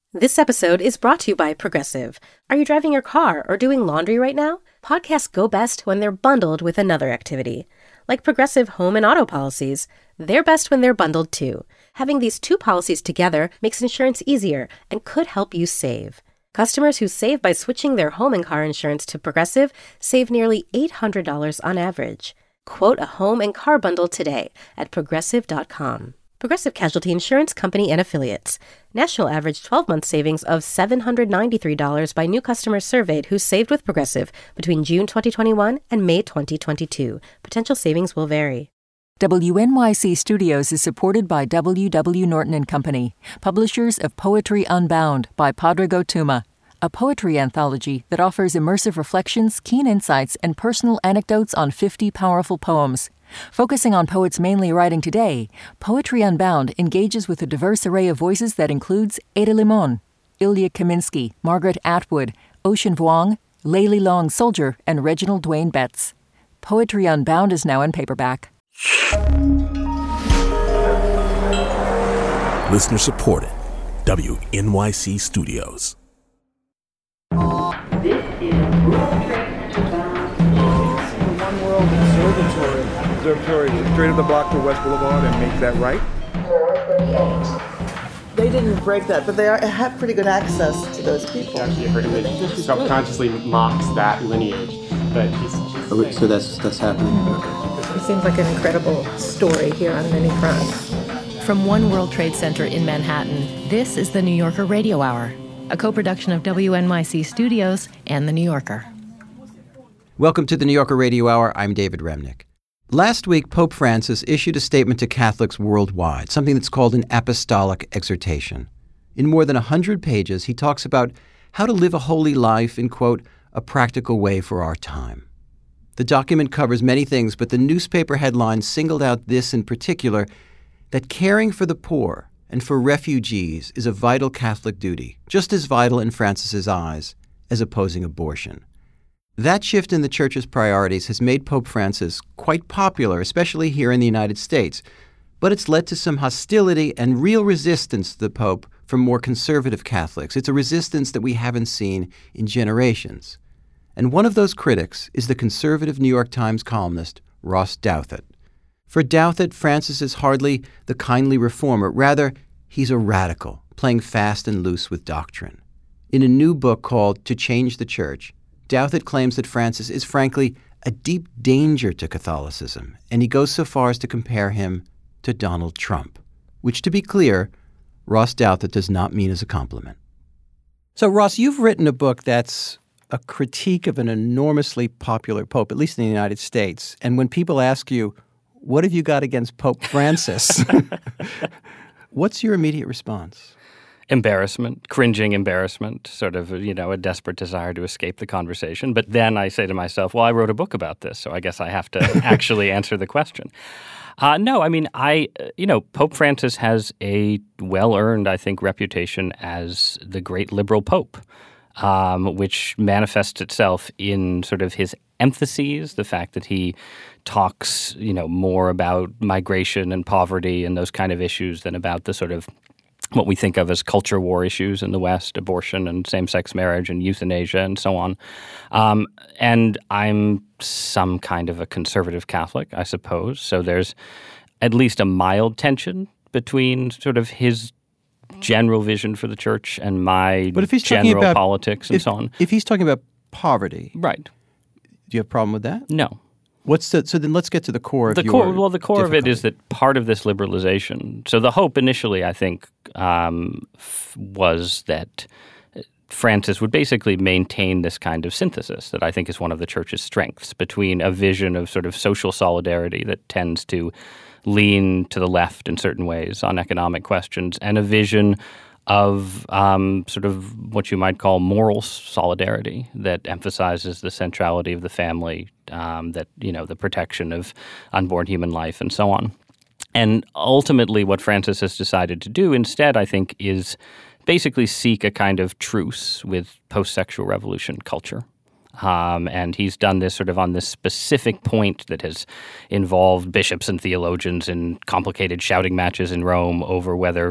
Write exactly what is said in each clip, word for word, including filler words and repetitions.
This episode is brought to you by Progressive. Are you driving your car or doing laundry right now? Podcasts go best when they're bundled with another activity. Like Progressive home and auto policies, they're best when they're bundled too. Having these two policies together makes insurance easier and could help you save. Customers who save by switching their home and car insurance to Progressive save nearly eight hundred dollars on average. Quote a home and car bundle today at progressive dot com. Progressive Casualty Insurance Company and Affiliates. National average twelve-month savings of seven hundred ninety-three dollars by new customers surveyed who saved with Progressive between June twenty twenty-one and May twenty twenty-two. Potential savings will vary. W N Y C Studios is supported by W W. Norton and Company, publishers of Poetry Unbound by Padraig Ó Tuama, a poetry anthology that offers immersive reflections, keen insights, and personal anecdotes on fifty powerful poems. Focusing on poets mainly writing today, Poetry Unbound engages with a diverse array of voices that includes Ada Limon, Ilya Kaminsky, Margaret Atwood, Ocean Vuong, Layli Long Soldier, and Reginald Dwayne Betts. Poetry Unbound is now in paperback. Listener supported. W N Y C Studios. This is World Trade Center. The One World Observatory. Observatory straight up the block to West Boulevard and make that right. They didn't break that, but they are, have pretty good access to those people. Actually, heard him that subconsciously mocks that lineage, but he's. he's oh, so that's that's happening. It seems like an incredible story here on many fronts. From One World Trade Center in Manhattan, this is the New Yorker Radio Hour, a co-production of W N Y C Studios and The New Yorker. Welcome to the New Yorker Radio Hour. I'm David Remnick. Last week, Pope Francis issued a statement to Catholics worldwide, something that's called an apostolic exhortation. In more than one hundred pages, he talks about how to live a holy life in, quote, a practical way for our time. The document covers many things, but the newspaper headlines singled out this in particular, that caring for the poor and for refugees is a vital Catholic duty, just as vital in Francis's eyes as opposing abortion. That shift in the Church's priorities has made Pope Francis quite popular, especially here in the United States. But it's led to some hostility and real resistance to the Pope from more conservative Catholics. It's a resistance that we haven't seen in generations. And one of those critics is the conservative New York Times columnist Ross Douthat. For Douthat, Francis is hardly the kindly reformer. Rather, he's a radical, playing fast and loose with doctrine. In a new book called To Change the Church, Douthat claims that Francis is frankly a deep danger to Catholicism, and he goes so far as to compare him to Donald Trump, which, to be clear, Ross Douthat does not mean as a compliment. So, Ross, you've written a book that's a critique of an enormously popular pope, at least in the United States. And when people ask you, what have you got against Pope Francis? What's your immediate response? Embarrassment, cringing embarrassment, sort of, you know, a desperate desire to escape the conversation. But then I say to myself, well, I wrote a book about this, so I guess I have to actually answer the question. Uh, no, I mean, I, you know, Pope Francis has a well-earned, I think, reputation as the great liberal pope, um, which manifests itself in sort of his emphases, the fact that he talks, you know, more about migration and poverty and those kind of issues than about the sort of what we think of as culture war issues in the West, abortion and same-sex marriage and euthanasia and so on. Um, and I'm some kind of a conservative Catholic, I suppose. So there's at least a mild tension between sort of his general vision for the church and my but if he's general talking about, politics and if, so on. If he's talking about poverty, right? Do you have a problem with that? No. What's the, so then let's get to the core of the your core. Well, the core difficulty. of it is that part of this liberalization. So the hope initially, I think, um, f- was that Francis would basically maintain this kind of synthesis that I think is one of the Church's strengths between a vision of sort of social solidarity that tends to lean to the left in certain ways on economic questions and a vision of um, sort of what you might call moral solidarity that emphasizes the centrality of the family, um, that, you know, the protection of unborn human life and so on. And ultimately what Francis has decided to do instead, I think, is basically seek a kind of truce with post-sexual revolution culture. Um, and he's done this sort of on this specific point that has involved bishops and theologians in complicated shouting matches in Rome over whether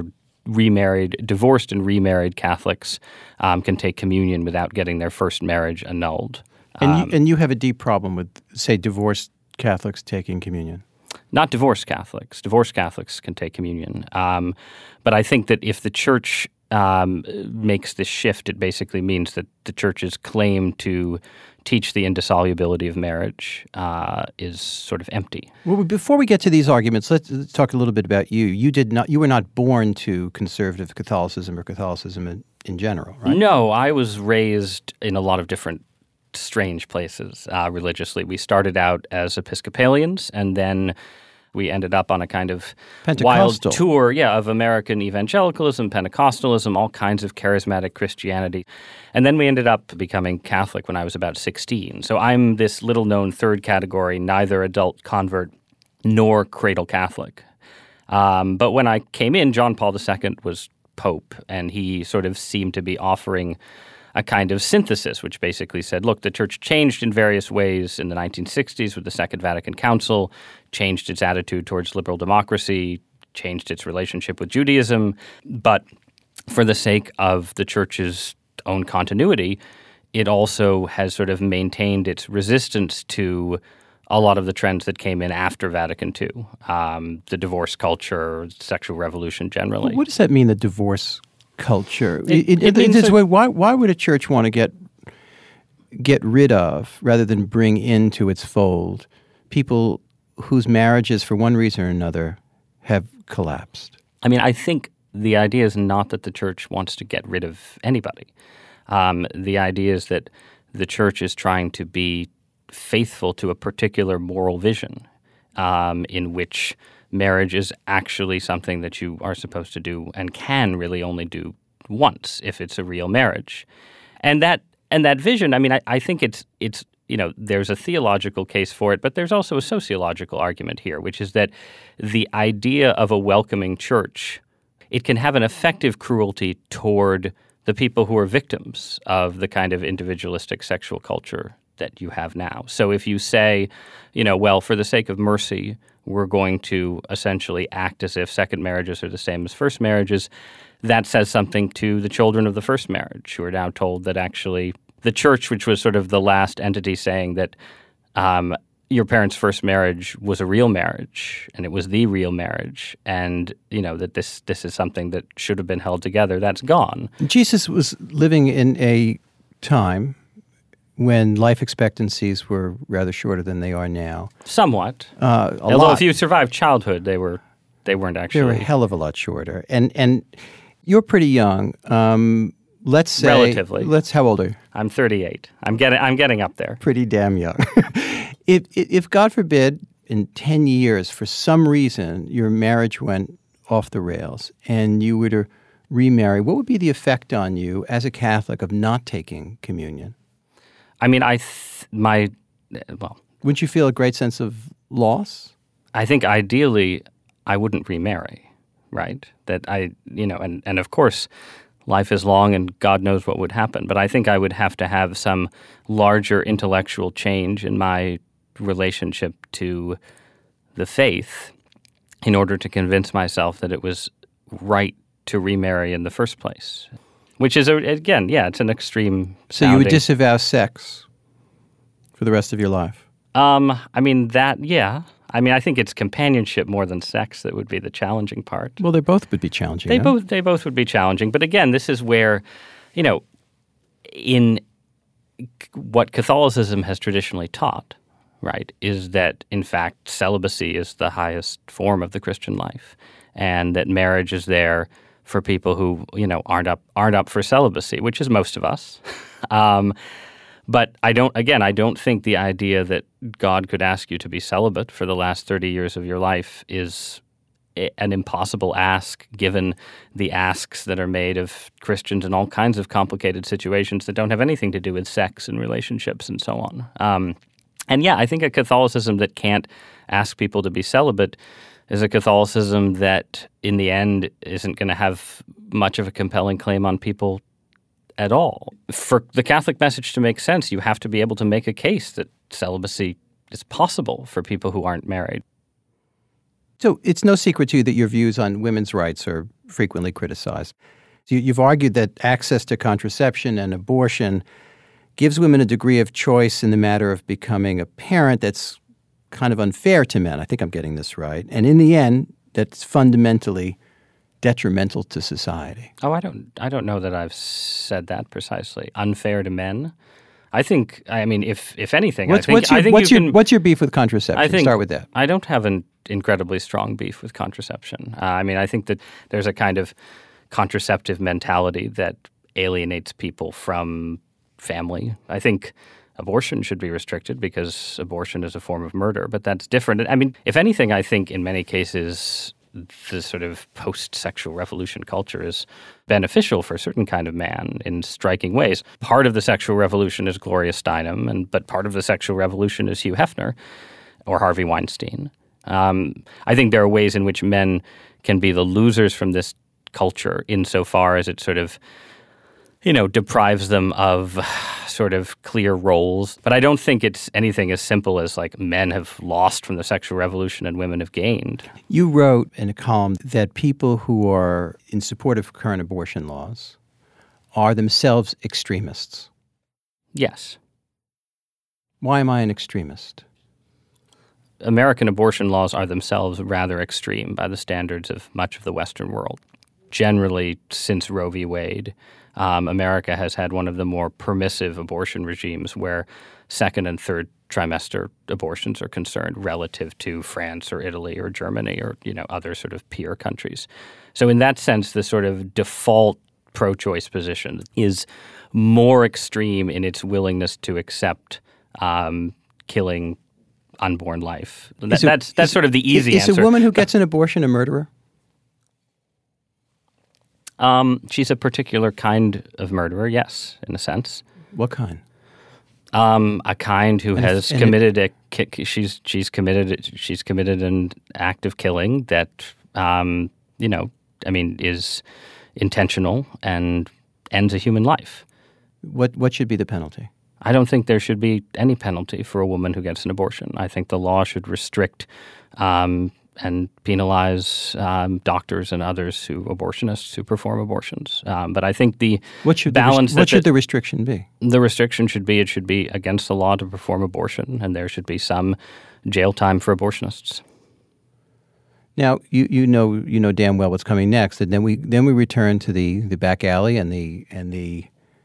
remarried, divorced and remarried Catholics um, can take communion without getting their first marriage annulled. And, Um, you, and you have a deep problem with, say, divorced Catholics taking communion. Not divorced Catholics. Divorced Catholics can take communion. Um, but I think that if the church um, makes this shift, it basically means that the church's claim to teach the indissolubility of marriage uh, is sort of empty. Well, before we get to these arguments, let's, let's talk a little bit about you. You did not. You were not born to conservative Catholicism or Catholicism in, in general, right? No, I was raised in a lot of different strange places uh, religiously. We started out as Episcopalians, and then we ended up on a kind of wild tour, yeah, of American evangelicalism, Pentecostalism, all kinds of charismatic Christianity. And then we ended up becoming Catholic when I was about sixteen. So I'm this little-known third category, neither adult convert nor cradle Catholic. Um, but when I came in, John Paul the Second was Pope, and he sort of seemed to be offering a kind of synthesis, which basically said, look, the church changed in various ways in the nineteen sixties with the Second Vatican Council, changed its attitude towards liberal democracy, changed its relationship with Judaism, but for the sake of the church's own continuity, it also has sort of maintained its resistance to a lot of the trends that came in after Vatican Two, um, the divorce culture, sexual revolution generally. What does that mean, the divorce culture? It, it, it it, means why, why, why would a church want to get get rid of, rather than bring into its fold, people whose marriages, for one reason or another, have collapsed? I mean, I think the idea is not that the church wants to get rid of anybody. Um, the idea is that the church is trying to be faithful to a particular moral vision um, in which marriage is actually something that you are supposed to do and can really only do once if it's a real marriage. And that and that vision, I mean, I, I think it's it's you know, there's a theological case for it, but there's also a sociological argument here, which is that the idea of a welcoming church, it can have an effective cruelty toward the people who are victims of the kind of individualistic sexual culture that you have now. So if you say, you know, well, for the sake of mercy, we're going to essentially act as if second marriages are the same as first marriages, that says something to the children of the first marriage, who are now told that actually the church, which was sort of the last entity saying that um, your parents' first marriage was a real marriage and it was the real marriage, and, you know, that this this is something that should have been held together, that's gone. Jesus was living in a time when life expectancies were rather shorter than they are now. Somewhat. Uh, a Although lot. if you survived childhood, they were they weren't actually. They were a hell of a lot shorter. And and you're pretty young. Um, let's say relatively. Let's. How old are you? I'm thirty-eight. I'm getting I'm getting up there. Pretty damn young. if, if if God forbid in ten years for some reason your marriage went off the rails and you were to remarry, what would be the effect on you as a Catholic of not taking communion? I mean, I th- my well. Wouldn't you feel a great sense of loss? I think ideally I wouldn't remarry, right? That I, you know, and, and of course life is long and God knows what would happen, but I think I would have to have some larger intellectual change in my relationship to the faith in order to convince myself that it was right to remarry in the first place. Which is, a, again, yeah, it's an extreme So sounding. you would disavow sex for the rest of your life? Um, I mean, that, yeah. I mean, I think it's companionship more than sex that would be the challenging part. Well, they both would be challenging. They no? both they both would be challenging. But again, this is where, you know, in what Catholicism has traditionally taught, right, is that, in fact, celibacy is the highest form of the Christian life, and that marriage is there for people who, you know, aren't up aren't up for celibacy, which is most of us. um, but I don't, again, I don't think the idea that God could ask you to be celibate for the last thirty years of your life is a, an impossible ask, given the asks that are made of Christians in all kinds of complicated situations that don't have anything to do with sex and relationships and so on. Um, and yeah, I think a Catholicism that can't ask people to be celibate is a Catholicism that, in the end, isn't going to have much of a compelling claim on people at all. For the Catholic message to make sense, you have to be able to make a case that celibacy is possible for people who aren't married. So it's no secret to you that your views on women's rights are frequently criticized. You, you've argued that access to contraception and abortion gives women a degree of choice in the matter of becoming a parent that's kind of unfair to men. I think I'm getting this right. And in the end, that's fundamentally detrimental to society. Oh, I don't I don't know that I've said that precisely. Unfair to men? I think, I mean, if if anything, what's, I think, what's your, I think what's you your, can, what's your beef with contraception? I think, Start with that. I don't have an incredibly strong beef with contraception. Uh, I mean, I think that there's a kind of contraceptive mentality that alienates people from family. I think abortion should be restricted because abortion is a form of murder, but that's different. I mean, if anything, I think in many cases the sort of post-sexual revolution culture is beneficial for a certain kind of man in striking ways. Part of the sexual revolution is Gloria Steinem, and but part of the sexual revolution is Hugh Hefner or Harvey Weinstein. Um, I think there are ways in which men can be the losers from this culture insofar as it sort of, you know, deprives them of sort of clear roles. But I don't think it's anything as simple as like men have lost from the sexual revolution and women have gained. You wrote in a column that people who are in support of current abortion laws are themselves extremists. Yes. Why am I an extremist? American abortion laws are themselves rather extreme by the standards of much of the Western world. Generally, since Roe v. Wade, um, America has had one of the more permissive abortion regimes where second and third trimester abortions are concerned relative to France or Italy or Germany or, you know, other sort of peer countries. So in that sense, the sort of default pro-choice position is more extreme in its willingness to accept um, killing unborn life. That, a, that's that's is, sort of the easy is answer. Is a woman who gets an abortion a murderer? Um, she's a particular kind of murderer, yes, in a sense. What kind? Um, a kind who and has if, committed it, a she's she's committed she's committed an act of killing that um, you know, I mean, is intentional and ends a human life. What what should be the penalty? I don't think there should be any penalty for a woman who gets an abortion. I think the law should restrict um, and penalize um, doctors and others who abortionists who perform abortions. Um, but I think the what should balance the, what that should the, the restriction be? The restriction should be it should be against the law to perform abortion, and there should be some jail time for abortionists. Now you you know you know damn well what's coming next, and then we then we return to the, the back alley and the and the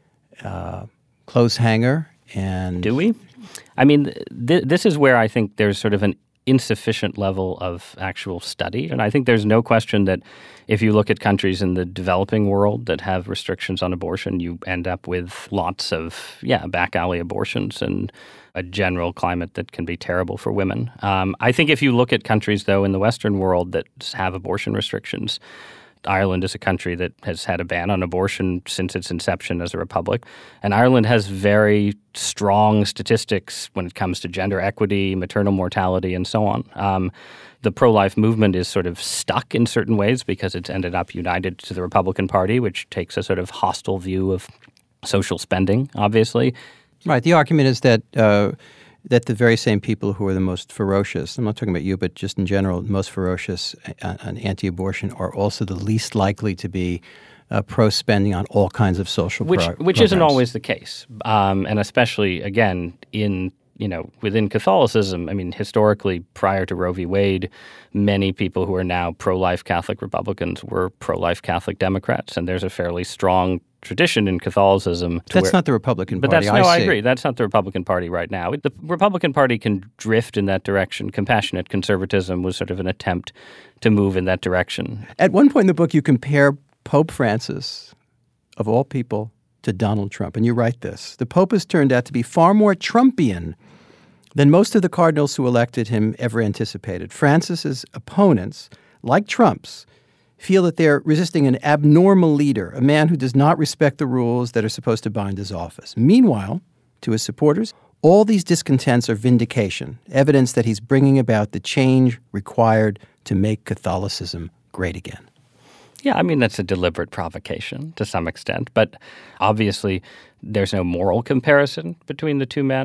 uh, clothes hanger. And do we? I mean, th- this is where I think there's sort of an insufficient level of actual study. And I think there's no question that if you look at countries in the developing world that have restrictions on abortion, you end up with lots of, yeah, back alley abortions and a general climate that can be terrible for women. Um, I think if you look at countries, though, in the Western world that have abortion restrictions, Ireland is a country that has had a ban on abortion since its inception as a republic. And Ireland has very strong statistics when it comes to gender equity, maternal mortality, and so on. Um, the pro-life movement is sort of stuck in certain ways because it's ended up united to the Republican Party, which takes a sort of hostile view of social spending, obviously. Right. The argument is that uh, that the very same people who are the most ferocious, I'm not talking about you, but just in general, most ferocious on anti-abortion are also the least likely to be uh, pro-spending on all kinds of social which, pro- Which programs. isn't always the case. Um, and especially, again, in you know, within Catholicism, I mean, historically, prior to Roe v. Wade, many people who are now pro-life Catholic Republicans were pro-life Catholic Democrats. And there's a fairly strong tradition in Catholicism. That's where, not the Republican but Party. But that's, no, I, I agree. That's not the Republican Party right now. The Republican Party can drift in that direction. Compassionate conservatism was sort of an attempt to move in that direction. At one point in the book, you compare Pope Francis, of all people, to Donald Trump. And you write this: the Pope has turned out to be far more Trumpian than most of the cardinals who elected him ever anticipated. Francis's opponents, like Trump's, feel that they're resisting an abnormal leader, a man who does not respect the rules that are supposed to bind his office. Meanwhile, to his supporters, all these discontents are vindication, evidence that he's bringing about the change required to make Catholicism great again. Yeah, I mean, that's a deliberate provocation to some extent, but obviously there's no moral comparison between the two men.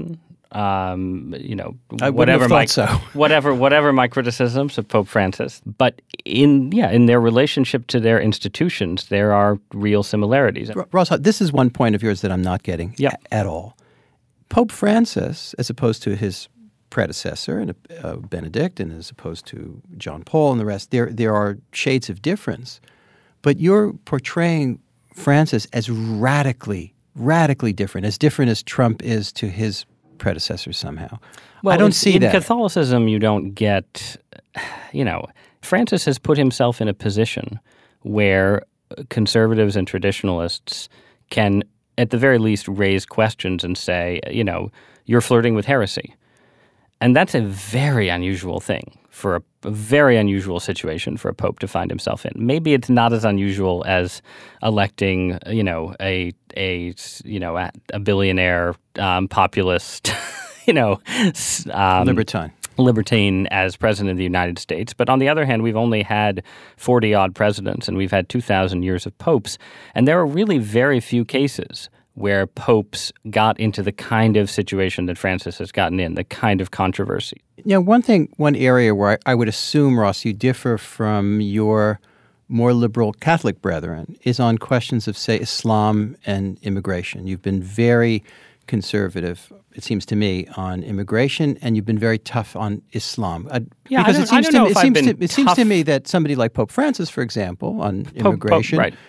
um, you know, I whatever have my so. whatever whatever my criticisms of Pope Francis. But in yeah, in their relationship to their institutions, there are real similarities. Ross, this is one point of yours that I'm not getting yeah. a- at all. Pope Francis, as opposed to his predecessor, and uh, Benedict, and as opposed to John Paul and the rest, there there are shades of difference. But you're portraying Francis as radically, radically different, as different as Trump is to his predecessor somehow. Well, I don't in, see in that. In Catholicism, you don't get, you know, Francis has put himself in a position where conservatives and traditionalists can, at the very least, raise questions and say, you know, you're flirting with heresy. And that's a very unusual thing for a, a very unusual situation for a pope to find himself in. Maybe it's not as unusual as electing, you know, a a you know a, a billionaire um, populist, you know, um, libertine. libertine as president of the United States. But on the other hand, we've only had forty-odd presidents, and we've had two thousand years of popes, and there are really very few cases where popes got into the kind of situation that Francis has gotten in, the kind of controversy. Yeah, one thing, one area where I, I would assume, Ross, you differ from your more liberal Catholic brethren is on questions of, say, Islam and immigration. You've been very conservative, it seems to me, on immigration, and you've been very tough on Islam. Uh, yeah, because I don't, it seems I don't to know me, if it I've seems been to, it seems to tough. me that somebody like Pope Francis, for example, on Pope, immigration, Pope, right.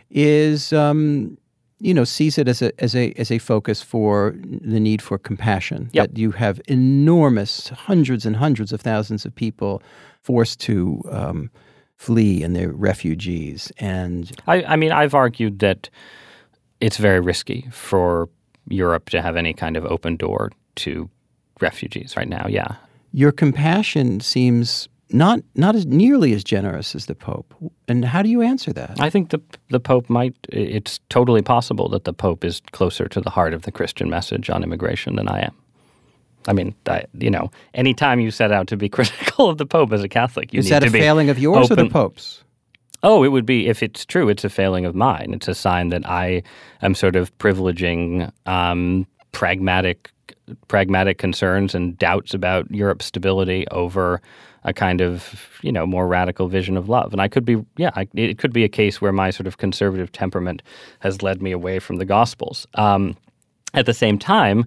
is um, you know sees it as a as a as a focus for the need for compassion. Yep. That you have enormous hundreds and hundreds of thousands of people forced to um, flee, and they're refugees. And I, I mean, I've argued that it's very risky for Europe to have any kind of open door to refugees right now. Yeah, your compassion seems not not as nearly as generous as the Pope. And how do you answer that? I think the the Pope might. It's totally possible that the Pope is closer to the heart of the Christian message on immigration than I am. I mean, I, you know, anytime you set out to be critical of the Pope as a Catholic, you is need that to a be failing of yours open. or the Pope's? Oh, it would be, if it's true, it's a failing of mine. It's a sign that I am sort of privileging um, pragmatic pragmatic concerns and doubts about Europe's stability over a kind of, you know, more radical vision of love. And I could be, yeah, I, it could be a case where my sort of conservative temperament has led me away from the Gospels. Um, at the same time,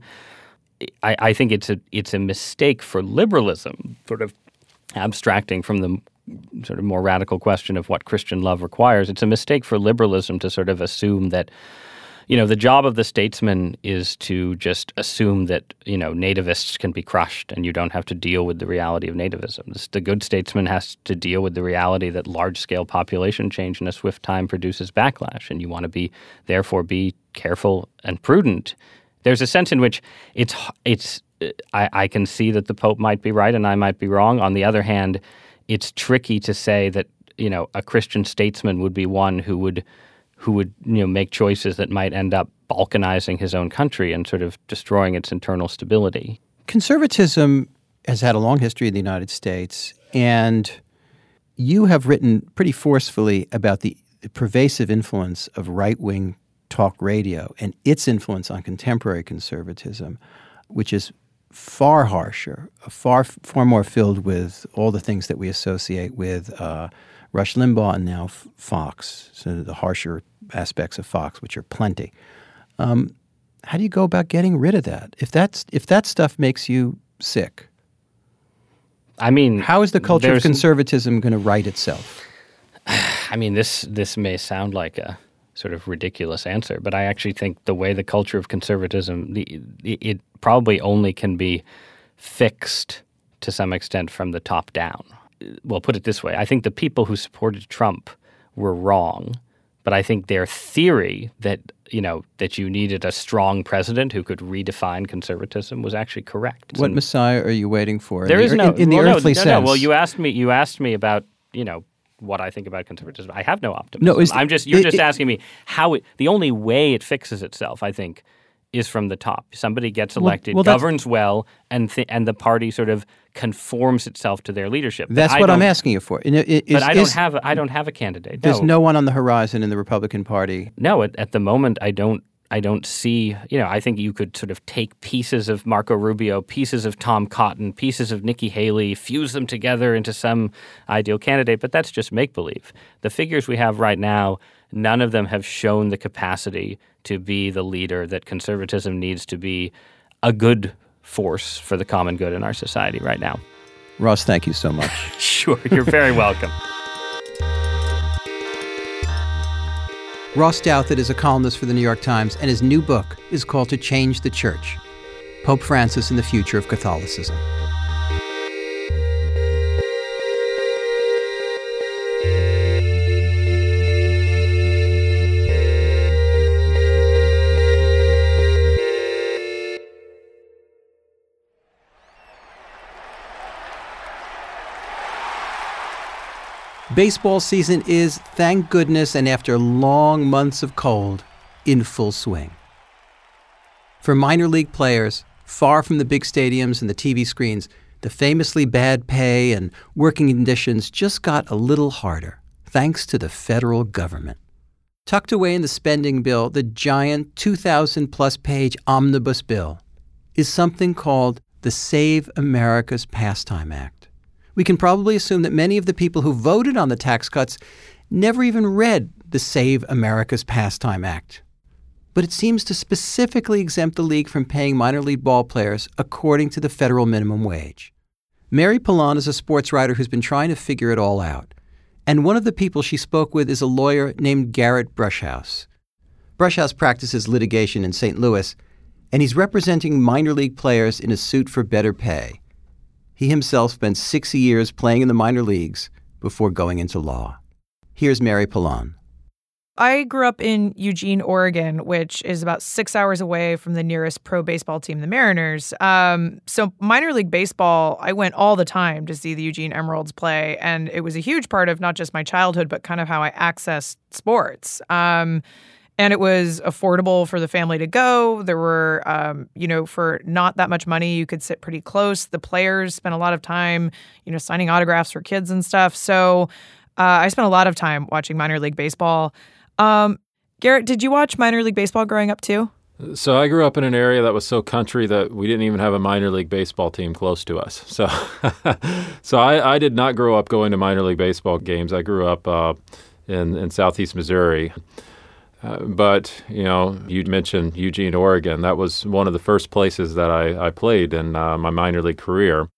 I, I think it's a it's a mistake for liberalism, sort of abstracting from the sort of more radical question of what Christian love requires. It's a mistake for liberalism to sort of assume that, you know, the job of the statesman is to just assume that, you know, nativists can be crushed and you don't have to deal with the reality of nativism. This, the good statesman has to deal with the reality that large-scale population change in a swift time produces backlash, and you want to be, therefore, be careful and prudent. There's a sense in which it's it's I, I can see that the Pope might be right and I might be wrong. On the other hand, it's tricky to say that, you know, a Christian statesman would be one who would who would, you know, make choices that might end up balkanizing his own country and sort of destroying its internal stability. Conservatism has had a long history in the United States, and you have written pretty forcefully about the, the pervasive influence of right-wing talk radio and its influence on contemporary conservatism, which is far harsher, far far more filled with all the things that we associate with uh, Rush Limbaugh and now Fox, so the harsher aspects of Fox, which are plenty. Um, how do you go about getting rid of that? If that's if that stuff makes you sick, I mean, how is the culture of conservatism going to right itself? I mean, this this may sound like a sort of ridiculous answer, but I actually think the way the culture of conservatism, the, it probably only can be fixed to some extent from the top down. Well, put it this way. I think the people who supported Trump were wrong, but I think their theory that, you know, that you needed a strong president who could redefine conservatism was actually correct. What and Messiah are you waiting for? There in is the, no in, in the well, earthly no, no, sense. No, well, you asked me. You asked me about, you know, what I think about conservatism. I have no optimism. No, is, I'm just you're it, just it, asking me how it, the only way it fixes itself, I think, is from the top. Somebody gets elected, well, well, governs well, and th- and the party sort of conforms itself to their leadership. That's but what I'm asking you for. Is, but I don't is, have a, I don't have a candidate. There's no. no one on the horizon in the Republican Party. No, at, at the moment, I don't I don't see, you know, I think you could sort of take pieces of Marco Rubio, pieces of Tom Cotton, pieces of Nikki Haley, fuse them together into some ideal candidate, but that's just make-believe. The figures we have right now, none of them have shown the capacity to be the leader that conservatism needs to be a good force for the common good in our society right now. Ross, thank you so much. Sure, you're very welcome. Ross Douthat is a columnist for the New York Times, and his new book is called To Change the Church: Pope Francis and the Future of Catholicism. Baseball season is, thank goodness, and after long months of cold, in full swing. For minor league players, far from the big stadiums and the T V screens, the famously bad pay and working conditions just got a little harder, thanks to the federal government. Tucked away in the spending bill, the giant two thousand plus page omnibus bill, is something called the Save America's Pastime Act. We can probably assume that many of the people who voted on the tax cuts never even read the Save America's Pastime Act. But it seems to specifically exempt the league from paying minor league ball players according to the federal minimum wage. Mary Pilon is a sports writer who's been trying to figure it all out. And one of the people she spoke with is a lawyer named Garrett Brushhouse. Brushhouse practices litigation in Saint Louis, and he's representing minor league players in a suit for better pay. He himself spent six years playing in the minor leagues before going into law. Here's Mary Pilon. I grew up in Eugene, Oregon, which is about six hours away from the nearest pro baseball team, the Mariners. Um, so minor league baseball, I went all the time to see the Eugene Emeralds play, and it was a huge part of not just my childhood, but kind of how I accessed sports. Um, And it was affordable for the family to go. There were, um, you know, for not that much money, you could sit pretty close. The players spent a lot of time, you know, signing autographs for kids and stuff. So uh, I spent a lot of time watching minor league baseball. Um, Garrett, did you watch minor league baseball growing up too? So I grew up in an area that was so country that we didn't even have a minor league baseball team close to us. So so I, I did not grow up going to minor league baseball games. I grew up uh, in, in southeast Missouri. Uh, but, you know, you mentioned Eugene, Oregon. That was one of the first places that I, I played in uh, my minor league career.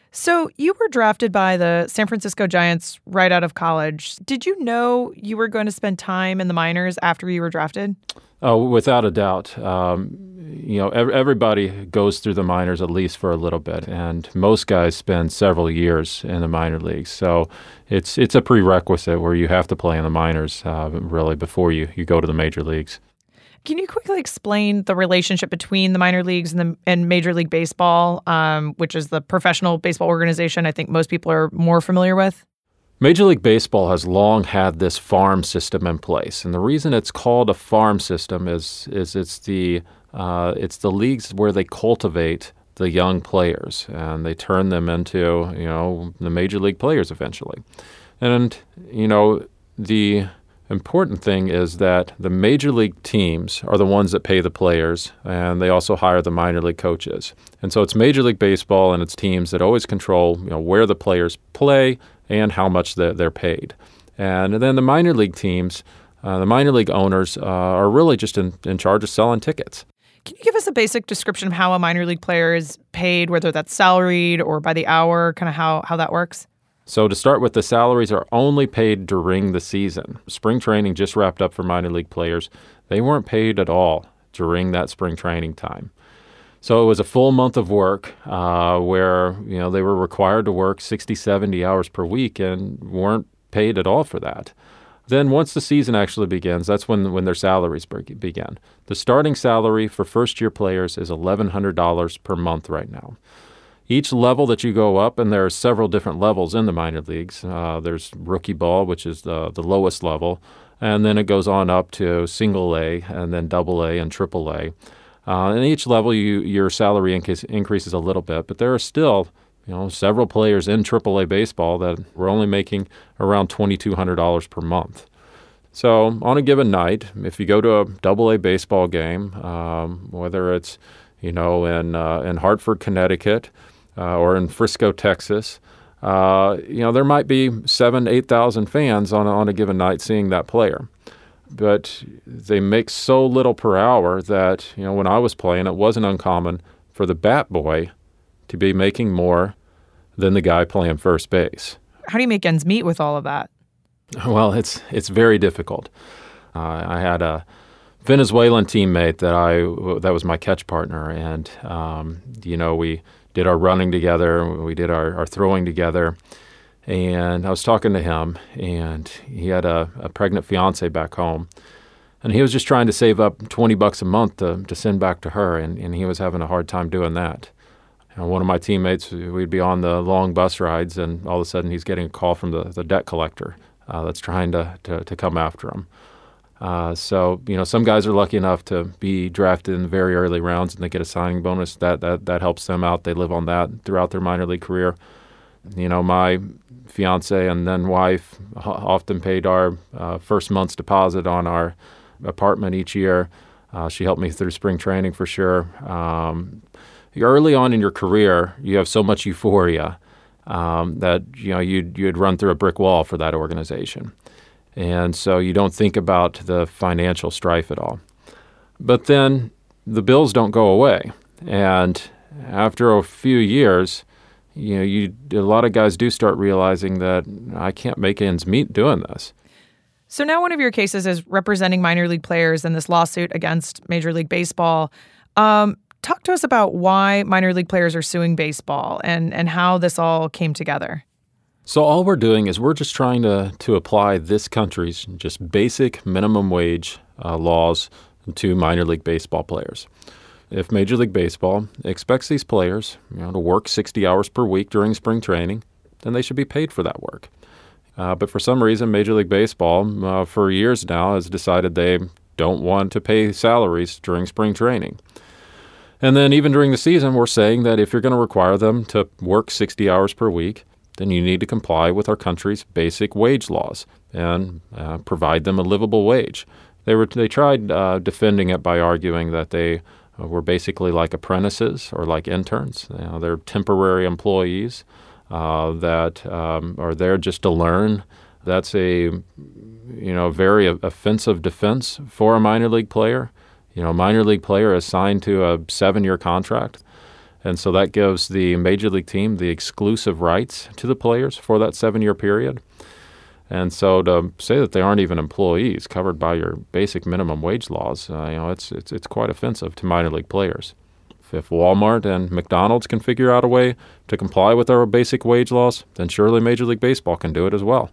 So you were drafted by the San Francisco Giants right out of college. Did you know you were going to spend time in the minors after you were drafted? Oh, without a doubt. Um, you know, ev- everybody goes through the minors at least for a little bit, and most guys spend several years in the minor leagues. So it's it's a prerequisite where you have to play in the minors uh, really before you, you go to the major leagues. Can you quickly explain the relationship between the minor leagues and the and Major League Baseball, um, which is the professional baseball organization I think most people are more familiar with? Major League Baseball has long had this farm system in place, and the reason it's called a farm system is is it's the uh, it's the leagues where they cultivate the young players and they turn them into, you know, the major league players eventually. And you know, the important thing is that the major league teams are the ones that pay the players, and they also hire the minor league coaches. And so it's Major League Baseball and its teams that always control, you know, where the players play and how much they're paid. And then the minor league teams, uh, the minor league owners uh, are really just in, in charge of selling tickets. Can you give us a basic description of how a minor league player is paid, whether that's salaried or by the hour, kind of how, how that works? So to start with, the salaries are only paid during the season. Spring training just wrapped up for minor league players. They weren't paid at all during that spring training time. So it was a full month of work uh, where, you know, they were required to work sixty, seventy hours per week and weren't paid at all for that. Then once the season actually begins, that's when, when their salaries begin. The starting salary for first-year players is eleven hundred dollars per month right now. Each level that you go up, and there are several different levels in the minor leagues. Uh, there's rookie ball, which is the, the lowest level, and then it goes on up to single A, and then double A and triple A. Uh, and each level, you, your salary increase, increases a little bit, but there are still, you know, several players in triple A baseball that were only making around twenty-two hundred dollars per month. So on a given night, if you go to a double A baseball game, um, whether it's, you know, in uh, in Hartford, Connecticut, uh, or in Frisco, Texas, uh, you know, there might be seven, eight thousand fans on a, on a given night seeing that player. But they make so little per hour that, you know, when I was playing, it wasn't uncommon for the bat boy to be making more than the guy playing first base. How do you make ends meet with all of that? Well, it's it's very difficult. Uh, I had a Venezuelan teammate that I that was my catch partner, and um, you know, we did our running together, we did our, our throwing together, and I was talking to him, and he had a, a pregnant fiance back home, and he was just trying to save up twenty bucks a month to to send back to her, and, and he was having a hard time doing that. And one of my teammates, we'd be on the long bus rides, and all of a sudden he's getting a call from the, the debt collector uh, that's trying to, to, to come after him. Uh, so, you know, some guys are lucky enough to be drafted in very early rounds and they get a signing bonus. That, that, that helps them out. They live on that throughout their minor league career. You know, my fiance and then wife often paid our uh, first month's deposit on our apartment each year. Uh, she helped me through spring training for sure. Um, early on in your career, you have so much euphoria um, that, you know, you'd, you'd run through a brick wall for that organization. And so you don't think about the financial strife at all. But then the bills don't go away. And after a few years, you know, you a lot of guys do start realizing that I can't make ends meet doing this. So now one of your cases is representing minor league players in this lawsuit against Major League Baseball. Um, talk to us about why minor league players are suing baseball and, and how this all came together. So all we're doing is we're just trying to, to apply this country's just basic minimum wage uh, laws to minor league baseball players. If Major League Baseball expects these players, you know, to work sixty hours per week during spring training, then they should be paid for that work. Uh, but for some reason, Major League Baseball, uh, for years now, has decided they don't want to pay salaries during spring training. And then even during the season, we're saying that if you're going to require them to work sixty hours per week, then you need to comply with our country's basic wage laws and uh, provide them a livable wage. They were they tried uh, defending it by arguing that they uh, were basically like apprentices or like interns. You know, they're temporary employees uh, that um, are there just to learn. That's a you know very offensive defense for a minor league player. You know, a minor league player is signed to a seven-year contract. And so that gives the major league team the exclusive rights to the players for that seven-year period. And so to say that they aren't even employees covered by your basic minimum wage laws, uh, you know, it's it's it's quite offensive to minor league players. If Walmart and McDonald's can figure out a way to comply with our basic wage laws, then surely Major League Baseball can do it as well.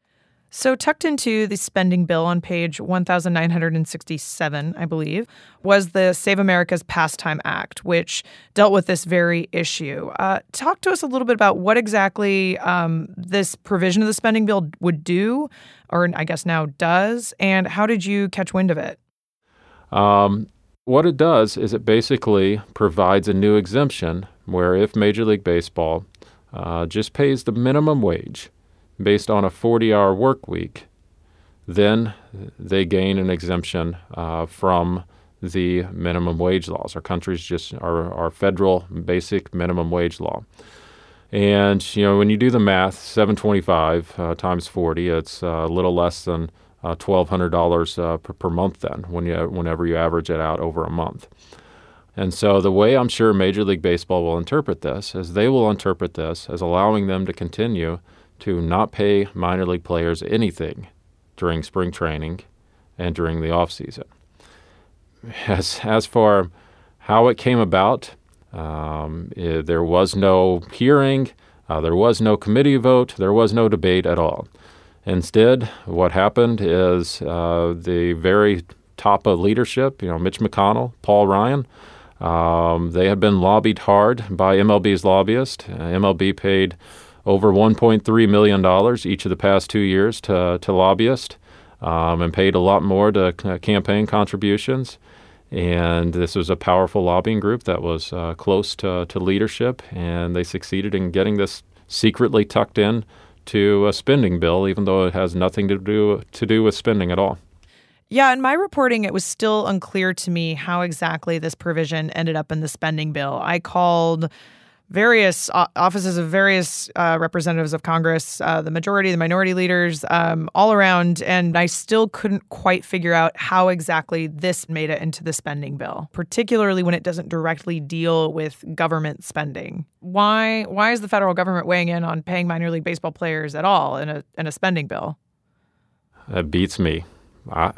So tucked into the spending bill on page one thousand nine hundred sixty-seven, I believe, was the Save America's Pastime Act, which dealt with this very issue. Uh, talk to us a little bit about what exactly um, this provision of the spending bill would do, or I guess now does, and how did you catch wind of it? Um, what it does is it basically provides a new exemption where if Major League Baseball uh, just pays the minimum wage based on a forty-hour work week, then they gain an exemption uh, from the minimum wage laws. Our country's just our, our federal basic minimum wage law. And, you know, when you do the math, seven hundred twenty-five uh, times forty, it's uh, a little less than uh, twelve hundred dollars uh, per, per month then, when you, whenever you average it out over a month. And so the way I'm sure Major League Baseball will interpret this is they will interpret this as allowing them to continue to not pay minor league players anything during spring training and during the offseason. As, as for how it came about, um, it, there was no hearing, uh, there was no committee vote, there was no debate at all. Instead, what happened is uh, the very top of leadership, you know, Mitch McConnell, Paul Ryan, um, they had been lobbied hard by M L B's lobbyists. Uh, M L B paid over one point three million dollars each of the past two years to, to lobbyists um, and paid a lot more to uh, campaign contributions. And this was a powerful lobbying group that was uh, close to, to leadership, and they succeeded in getting this secretly tucked in to a spending bill, even though it has nothing to do to do with spending at all. Yeah, in my reporting, it was still unclear to me how exactly this provision ended up in the spending bill. I called various uh, offices of various uh, representatives of Congress, uh, the majority, the minority leaders, um, all around, and I still couldn't quite figure out how exactly this made it into the spending bill, particularly when it doesn't directly deal with government spending. Why why is the federal government weighing in on paying minor league baseball players at all in a in a spending bill? That beats me. I,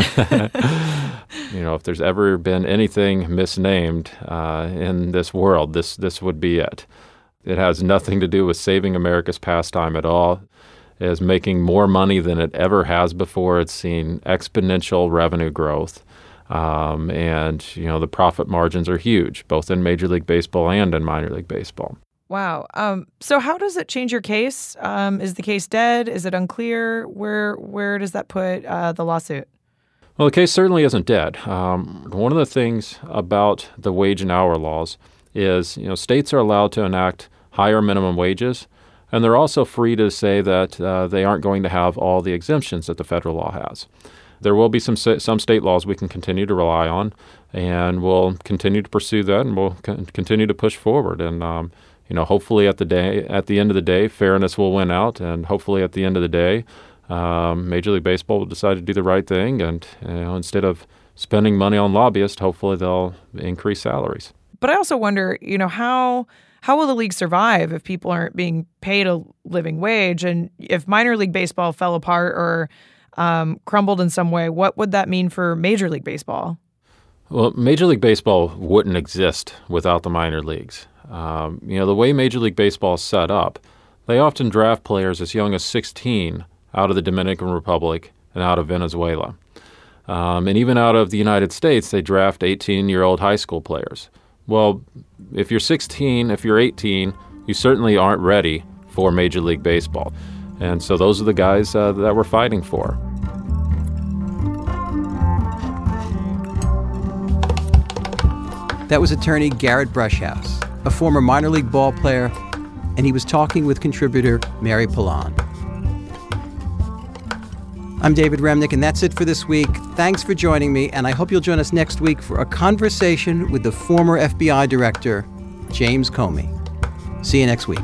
you know, if there's ever been anything misnamed uh, in this world, this this would be it. It has nothing to do with saving America's pastime at all. It is making more money than it ever has before. It's seen exponential revenue growth. Um, and, you know, the profit margins are huge, both in Major League Baseball and in minor league baseball. Wow. Um, so how does it change your case? Um, is the case dead? Is it unclear? Where where does that put uh, the lawsuit? Well, the case certainly isn't dead. Um, one of the things about the wage and hour laws is, you know, states are allowed to enact higher minimum wages, and they're also free to say that uh, they aren't going to have all the exemptions that the federal law has. There will be some some state laws we can continue to rely on, and we'll continue to pursue that, and we'll con- continue to push forward. And um, you know, hopefully at the day, at the end of the day, fairness will win out, and hopefully at the end of the day, um, Major League Baseball will decide to do the right thing, and you know, instead of spending money on lobbyists, hopefully they'll increase salaries. But I also wonder, you know, how how will the league survive if people aren't being paid a living wage, and if minor league baseball fell apart or um, crumbled in some way, what would that mean for Major League Baseball? Well, Major League Baseball wouldn't exist without the minor leagues. Um, you know, the way Major League Baseball is set up, they often draft players as young as sixteen out of the Dominican Republic and out of Venezuela. Um, and even out of the United States, they draft eighteen-year-old high school players. Well, if you're sixteen, if you're eighteen, you certainly aren't ready for Major League Baseball. And so those are the guys uh, that we're fighting for. That was attorney Garrett Brushhouse, a former minor league ball player, and he was talking with contributor Mary Pilon. I'm David Remnick, and that's it for this week. Thanks for joining me, and I hope you'll join us next week for a conversation with the former F B I director, James Comey. See you next week.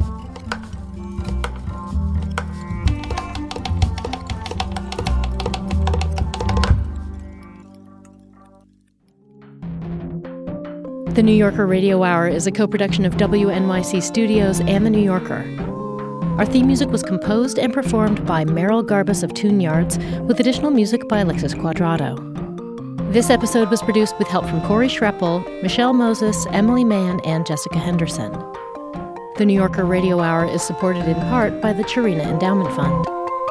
The New Yorker Radio Hour is a co-production of W N Y C Studios and The New Yorker. Our theme music was composed and performed by Merrill Garbus of Tune Yards, with additional music by Alexis Quadrado. This episode was produced with help from Corey Schreppel, Michelle Moses, Emily Mann, and Jessica Henderson. The New Yorker Radio Hour is supported in part by the Chirina Endowment Fund.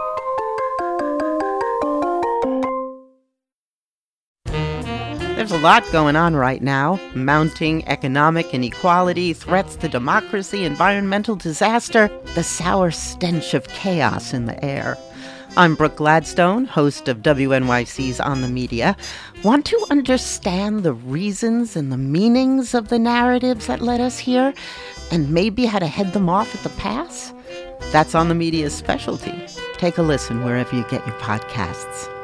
There's a lot going on right now. Mounting economic inequality, threats to democracy, environmental disaster, the sour stench of chaos in the air. I'm Brooke Gladstone, host of W N Y C's On the Media. Want to understand the reasons and the meanings of the narratives that led us here, and maybe how to head them off at the pass? That's On the Media's specialty. Take a listen wherever you get your podcasts.